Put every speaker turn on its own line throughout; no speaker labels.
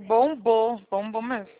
Bombou, bombou mesmo.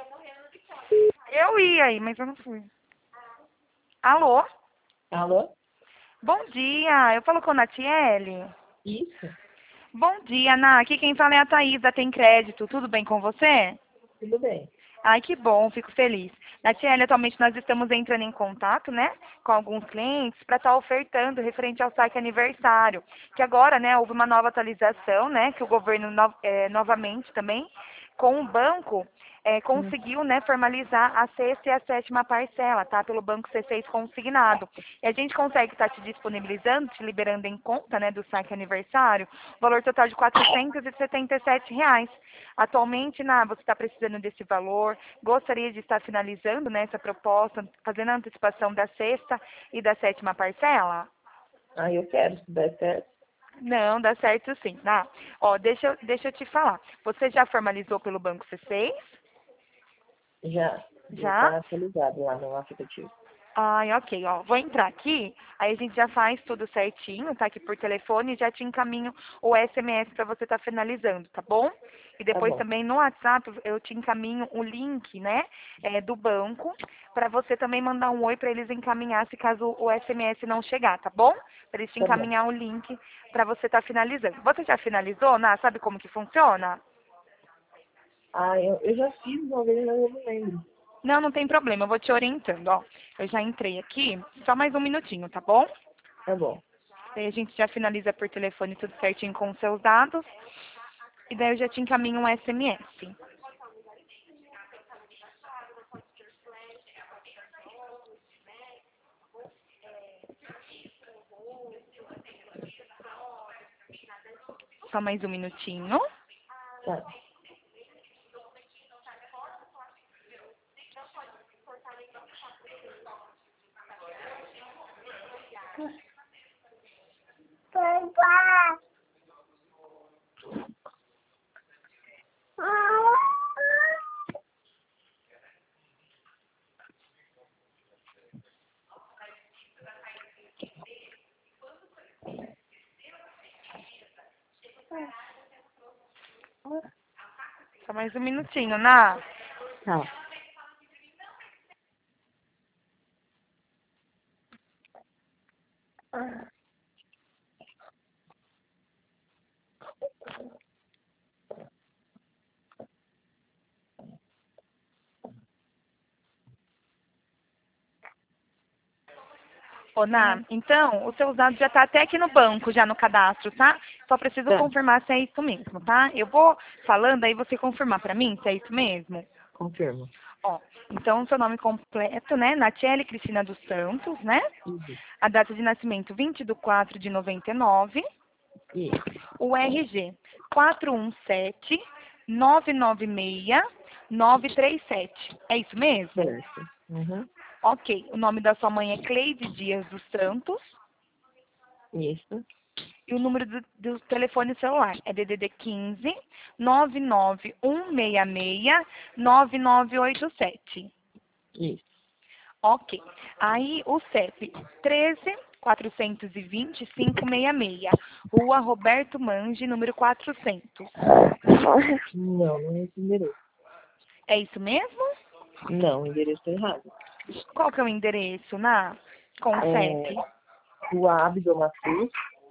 Eu ia aí, mas eu não fui. Alô?
Alô?
Bom dia, eu falo com a Natiele.
Isso,
Bom dia, Ná. Aqui quem fala é a Thaís, da Tem Crédito. Tudo bem com você?
tudo bem.
Ai, que bom, fico feliz. Natiele, atualmente nós estamos entrando em contato, né, com alguns clientes para estar ofertando referente ao saque aniversário. Que agora, né, houve uma nova atualização, né, que o governo novamente também, com o banco, conseguiu, né, formalizar a sexta e a sétima parcela, tá, pelo Banco C6 consignado. E a gente consegue estar te disponibilizando, te liberando em conta, né, do saque aniversário, valor total de R$ 477. Atualmente, você está precisando desse valor, gostaria de estar finalizando, né, essa proposta, fazendo a antecipação da sexta e da sétima parcela?
Ah, eu quero, se der certo.
Não, dá certo sim. Ó, deixa eu te falar. Você já formalizou pelo Banco C6?
Já
Já?
está atualizado lá no aplicativo.
Ai, ok, ó. Vou entrar aqui, aí a gente já faz tudo certinho, tá aqui por telefone e já te encaminho o SMS para você estar finalizando, tá bom? E
Tá
depois
bom,
também no WhatsApp eu te encaminho o link, né, do banco, para você também mandar um oi para eles encaminhar se caso o SMS não chegar, tá bom? Para eles te
tá bom.
encaminhar o link para você estar finalizando. Você já finalizou, Ná? Sabe como que funciona?
Ah, eu já fiz uma vez, mas eu não lembro.
Não, não tem problema, eu vou te orientando, ó. Eu já entrei aqui, só mais um minutinho, tá bom?
Tá bom,
Daí a gente já finaliza por telefone tudo certinho com os seus dados. E daí eu já te encaminho um SMS. Só mais um minutinho.
tá.
Só mais um minutinho, Ná.
Tá.
Ô, Ná, então, os seus dados já tá até aqui no banco, já no cadastro, tá? Só preciso
Tá,
confirmar se é isso mesmo, tá? Eu vou falando, aí você confirmar pra mim se é isso mesmo.
confirmo.
Ó, então, seu nome completo, né? Natiele Cristina dos Santos, né?
Isso,
A data de nascimento, 20/4/99.
isso,
O RG 417-996-937. É isso mesmo?
certo. Uhum.
Ok. O nome da sua mãe é Cleide Dias dos Santos.
Isso,
E o número do telefone celular é DDD 15 99166 9987.
isso.
Ok. Aí o CEP 13 420 566. Rua Roberto Mange, número 400.
Não, não é esse endereço.
É isso mesmo?
Não, o endereço é errado.
Qual que é o endereço, com o
É
CEP?
Rua Abdomacus,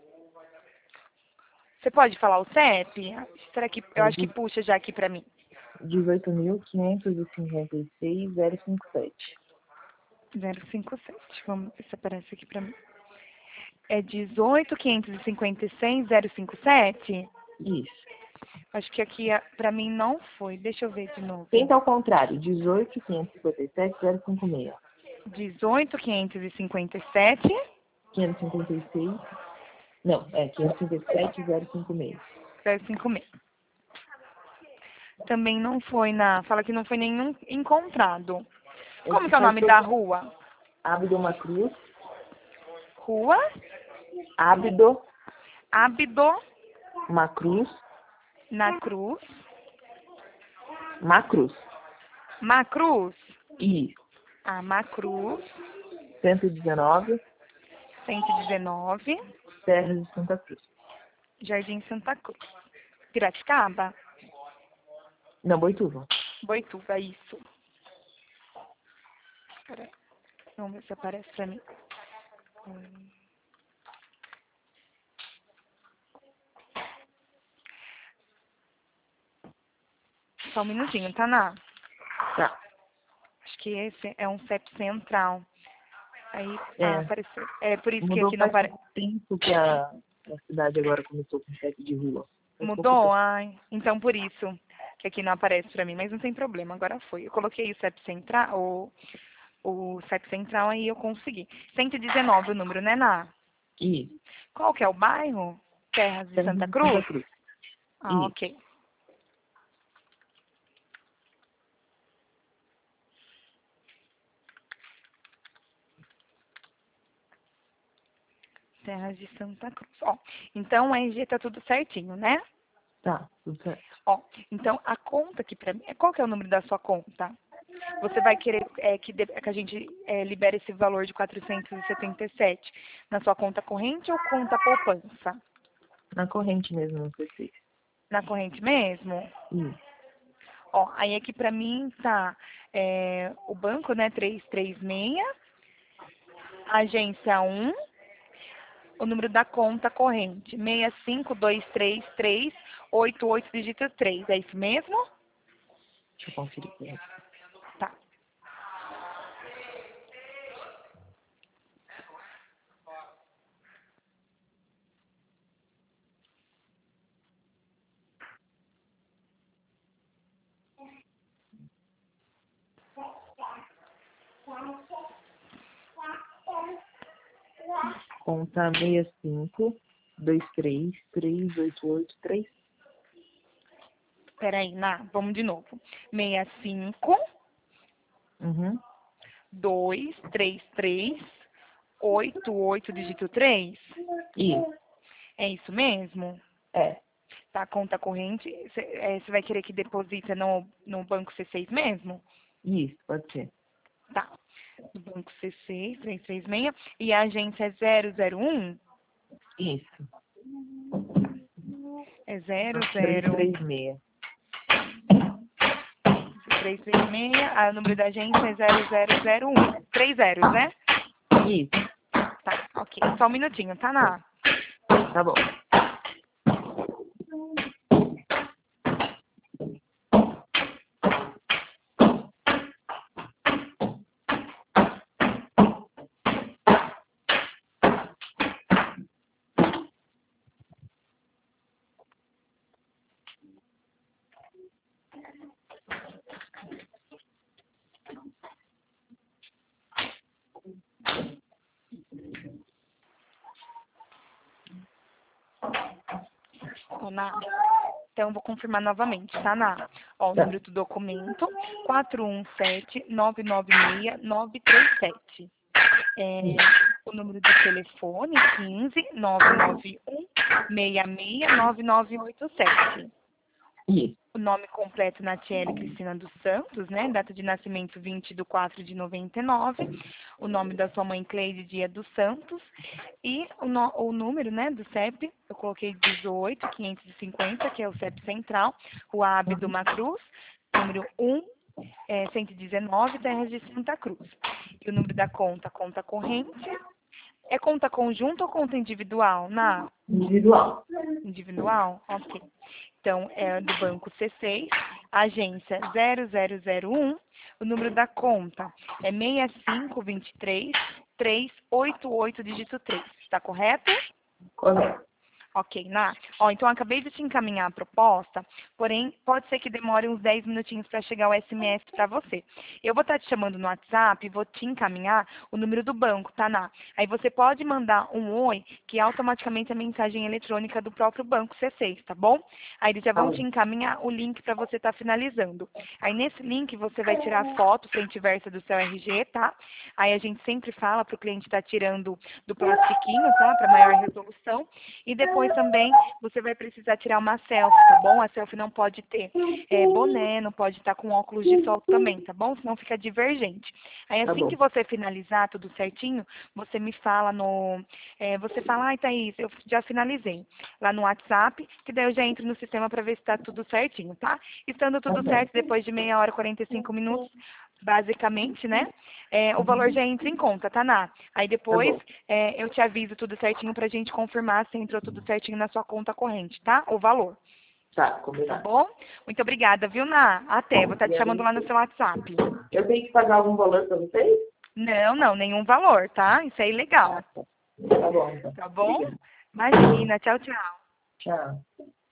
Você pode falar o CEP? Será que eu
é
acho que puxa já aqui pra mim.
18.556-057.
057. Vamos ver se aparece aqui pra mim. É 18.556.057?
Isso.
Acho que aqui pra mim não foi. Deixa eu ver de novo.
Tenta ao contrário, 18.557-056.
18.557.
556. Não, 557-056.
056. Também não foi Fala que não foi nenhum encontrado. Como que é o
Pode
nome
ser
da rua?
Abdomacruz,
Rua
Abdo,
Abdo
Macruz,
na Cruz.
Macruz.
Macruz.
E
Macruz.
119,
119.
Serra de Santa Cruz.
Jardim Santa Cruz. Piracicaba?
Não, Boituva.
Boituva, isso. Peraí. Vamos ver se aparece pra mim. Só um minutinho, tá, Ná?
Tá.
Acho que esse é um CEP central. Aí,
É.
apareceu. É por isso que
Mudou
aqui não
faz
aparece.
pouco tempo que a cidade agora começou com chefe de rua. Faz pouco
Mudou?
tempo.
Ai, então por isso que aqui não aparece pra mim, mas não tem problema, agora foi. Eu coloquei o CEP central, o CEP central, aí eu consegui. 119 o número, né, Ná?
Isso.
Qual que é o bairro? Terras de Santa
Santa
Cruz?
Cruz.
Ah,
Isso.
ok. Terras de Santa Cruz. Ó, então a RG tá tudo certinho, né?
Tá, tudo certo.
Ó, então a conta aqui pra mim, qual que é o número da sua conta? Você vai querer que a gente libere esse valor de 477 na sua conta corrente ou conta poupança?
Na corrente mesmo, não sei se.
Na corrente mesmo?
Isso.
Ó, aí aqui pra mim tá o banco, né, 336, agência 1, o número da conta corrente, 6523388 dígito 3, é isso mesmo?
Deixa eu conferir aqui.
Tá.
Conta 65233883.
Peraí, vamos de novo. 65
Uhum.
233 88 dígito 3.
Isso.
É isso mesmo?
É.
Tá, conta corrente. Você vai querer que deposite no banco C6 mesmo?
Isso, pode ser.
Tá. No banco C6, 336. E a agência é 001?
Isso.
É 00
336.
336. Ah, o número da agência é 0001. 3 zeros, né?
Isso.
Tá, ok. Só um minutinho, tá, Ná?
Tá bom.
Ó, Ná. Então, vou confirmar novamente, tá, Ná? Ó, o
Tá.
número do documento, 417-996-937. O número do telefone, 15-991-66-9987.
Isso.
O nome completo, Natiele Cristina dos Santos, né? Data de nascimento, 20/4/99. O nome da sua mãe, Cleide Dia dos Santos. E o número, né, do CEP, eu coloquei 18.550, que é o CEP central, Rua Abdo Macruz, número 119, Terras de Santa Cruz. E o número da conta, conta corrente. É conta conjunta ou conta individual?
Individual.
Individual? Ok. Então, é do banco C6, agência 0001, o número da conta é 6523388 dígito 3. Está correto?
Correto.
Ok, Ó, então eu acabei de te encaminhar a proposta, porém pode ser que demore uns 10 minutinhos para chegar o SMS para você. Eu vou estar te chamando no WhatsApp e vou te encaminhar o número do banco, tá, Aí você pode mandar um oi, que é automaticamente a mensagem eletrônica do próprio banco C6, tá bom? Aí eles já
Tá
vão
bom.
te encaminhar o link para você estar finalizando. Aí nesse link você vai tirar foto frente e versa do seu RG, tá? Aí a gente sempre fala para o cliente estar tirando do plastiquinho, tá? Para maior resolução. E depois depois também você vai precisar tirar uma selfie, tá bom? A selfie não pode ter boné, não pode estar com óculos de sol também, tá bom? Senão fica divergente. Aí
Tá
assim
bom.
que você finalizar tudo certinho, você me fala você fala, ai Thaís, eu já finalizei lá no WhatsApp, que daí eu já entro no sistema para ver se está tudo certinho, tá? Estando
Tá
tudo certo,
certo.
depois de meia hora, 45 minutos, basicamente, né? O valor
Uhum.
já entra em conta, tá, Ná? Aí
Tá
depois
bom.
eu te aviso tudo certinho pra gente confirmar se entrou tudo certinho na sua conta corrente, tá? O valor,
Tá,
tá
combinado.
bom? Muito obrigada, viu, Ná? Até, vou estar te
Obrigada a
chamando lá no
você.
seu WhatsApp.
Eu tenho que pagar algum valor pra vocês?
Não, não, nenhum valor, tá? Isso é ilegal,
Ah, tá. Tá bom, então.
tá bom?
Obrigado.
Imagina, tchau, tchau.
Tchau.